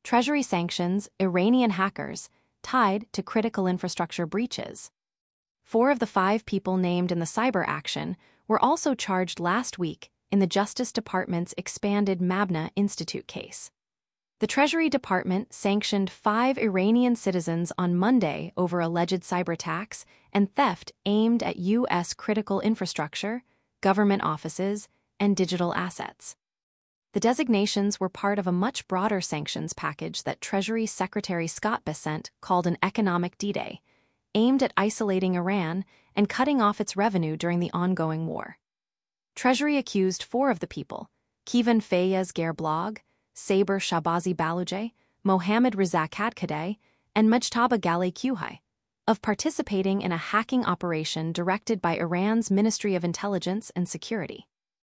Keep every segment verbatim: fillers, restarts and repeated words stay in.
Treasury sanctions Iranian hackers tied to critical infrastructure breaches. Four of the five people named in the cyber action were also charged last week in the Justice Department's expanded Mabna Institute case. The Treasury Department sanctioned five Iranian citizens on Monday over alleged cyberattacks and theft aimed at U S critical infrastructure, government offices, and digital assets. The designations were part of a much broader sanctions package that Treasury Secretary Scott Bessent called an economic D-Day, aimed at isolating Iran and cutting off its revenue during the ongoing war. Treasury accused four of the people, Keyvan Fayez Gerblog, Saber Shabazi Baloujeh, Mohammad Reza Kadkadeh, and Mujtaba Ghali Kuhai, of participating in a hacking operation directed by Iran's Ministry of Intelligence and Security.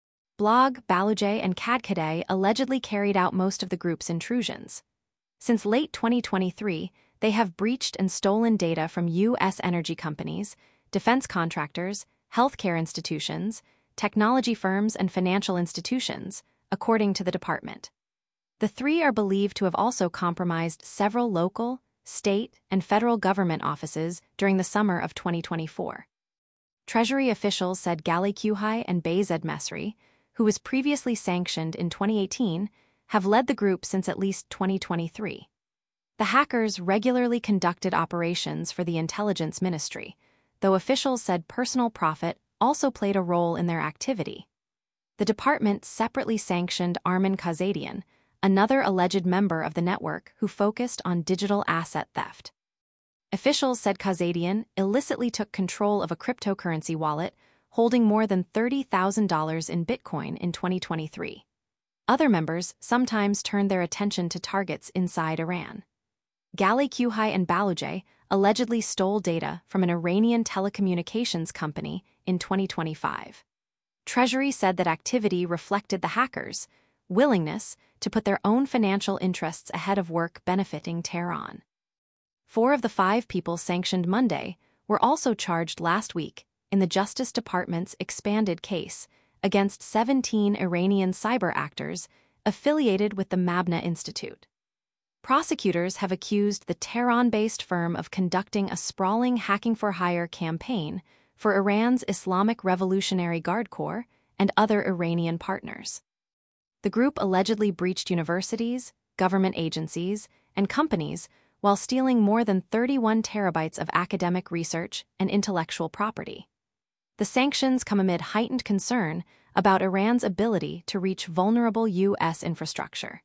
Blog, Baloujeh, and Kadkadeh allegedly carried out most of the group's intrusions. Since late twenty twenty-three, they have breached and stolen data from U S energy companies, defense contractors, healthcare institutions, technology firms, and financial institutions, according to the department. The three are believed to have also compromised several local, state, and federal government offices during the summer of twenty twenty-four. Treasury officials said Ghali Kuhai and Bayezid Mesri, who was previously sanctioned in twenty eighteen, have led the group since at least twenty twenty-three. The hackers regularly conducted operations for the intelligence ministry, though officials said personal profit also played a role in their activity. The department separately sanctioned Armen Khazadian, another alleged member of the network who focused on digital asset theft. Officials said Khazadian illicitly took control of a cryptocurrency wallet holding more than thirty thousand dollars in Bitcoin in twenty twenty-three. Other members sometimes turned their attention to targets inside Iran. Ghali Kuhai and Baloujeh allegedly stole data from an Iranian telecommunications company in twenty twenty-five. Treasury said that activity reflected the hackers' willingness to put their own financial interests ahead of work benefiting Tehran. Four of the five people sanctioned Monday were also charged last week in the Justice Department's expanded case against seventeen Iranian cyber actors affiliated with the Mabna Institute. Prosecutors have accused the Tehran-based firm of conducting a sprawling hacking-for-hire campaign for Iran's Islamic Revolutionary Guard Corps and other Iranian partners. The group allegedly breached universities, government agencies, and companies while stealing more than thirty-one terabytes of academic research and intellectual property. The sanctions come amid heightened concern about Iran's ability to reach vulnerable U S infrastructure.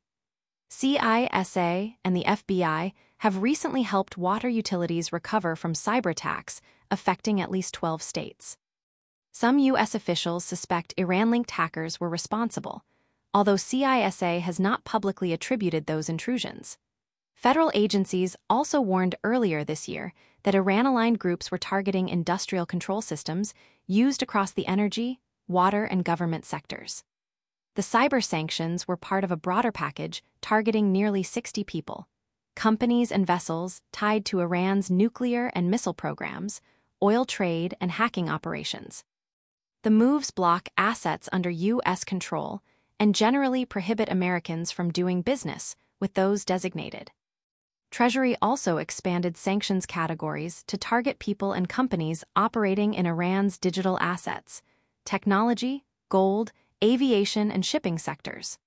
C I S A and the F B I have recently helped water utilities recover from cyberattacks affecting at least twelve states. Some U S officials suspect Iran-linked hackers were responsible, although C I S A has not publicly attributed those intrusions. Federal agencies also warned earlier this year that Iran-aligned groups were targeting industrial control systems used across the energy, water, and government sectors. The cyber sanctions were part of a broader package targeting nearly sixty people, companies and vessels tied to Iran's nuclear and missile programs, oil trade, and hacking operations. The moves block assets under U S control and generally prohibit Americans from doing business with those designated. Treasury also expanded sanctions categories to target people and companies operating in Iran's digital assets, technology, gold, aviation, and shipping sectors.